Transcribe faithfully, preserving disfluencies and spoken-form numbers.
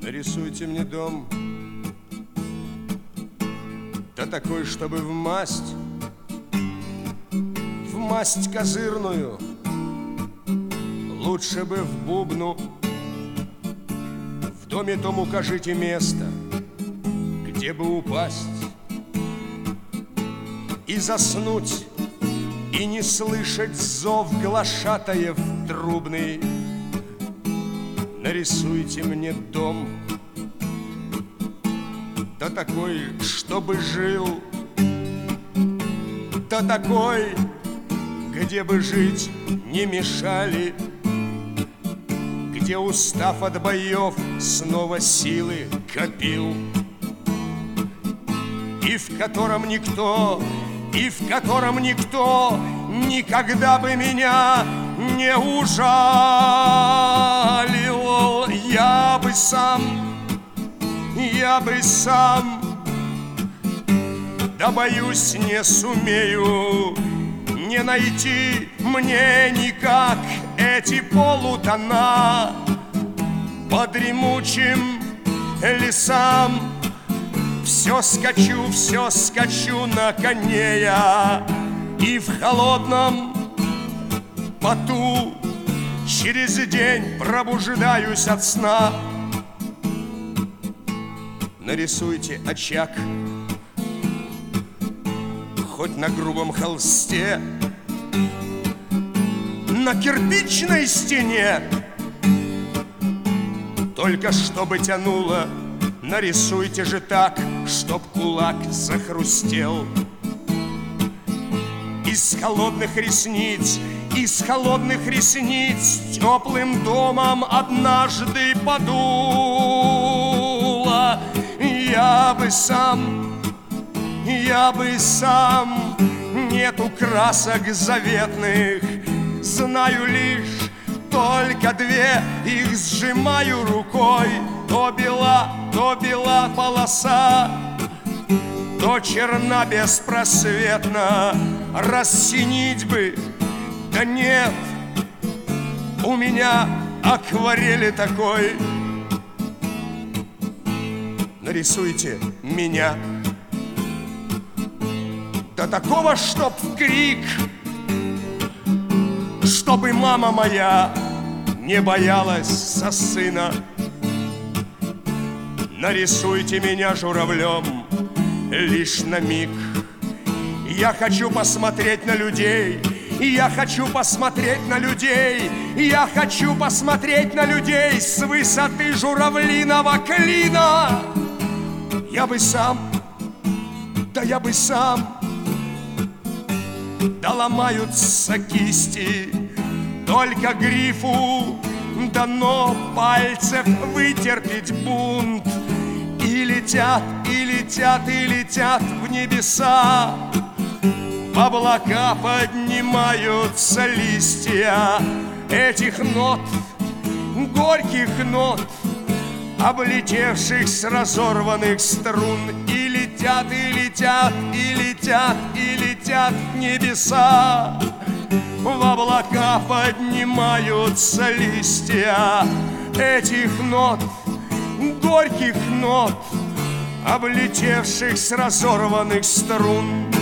Нарисуйте мне дом, да такой, чтобы в масть, в масть козырную, лучше бы в бубну. В доме том укажите место, где бы упасть и заснуть, и не слышать зов глашатаев трубный. Нарисуйте мне дом, да такой, чтобы жил, да такой, где бы жить не мешали, где, устав от боев, снова силы копил, и в котором никто, и в котором никто никогда бы меня не ужалил. Я бы сам, я бы сам, да боюсь, не сумею не найти мне никак эти полутона по дремучим лесам. Все скачу, все скачу на коне я, и в холодном поту через день пробуждаюсь от сна. Нарисуйте очаг, хоть на грубом холсте, на кирпичной стене, только чтобы тянуло. Нарисуйте же так, чтоб кулак захрустел. Из холодных ресниц, из холодных ресниц теплым домом однажды подуло. Я бы сам, я бы сам, нету красок заветных, знаю лишь только две, их сжимаю рукой. То бела, то бела полоса, то черна беспросветно. Рассинить бы, да нет, у меня акварели такой. Нарисуйте меня, да такого, чтоб в крик, чтобы мама моя не боялась за сына. Нарисуйте меня журавлем лишь на миг. Я хочу посмотреть на людей, я хочу посмотреть на людей, я хочу посмотреть на людей с высоты журавлиного клина. Я бы сам, да я бы сам, да ломаются кисти, только грифу дано пальцев вытерпеть бунт. И летят, и летят, и летят в небеса, в облака поднимаются листья этих нот, горьких нот, облетевших с разорванных струн. И летят, и летят, и летят, и летят в небеса, в облака поднимаются листья этих нот, горьких нот, облетевших с разорванных струн.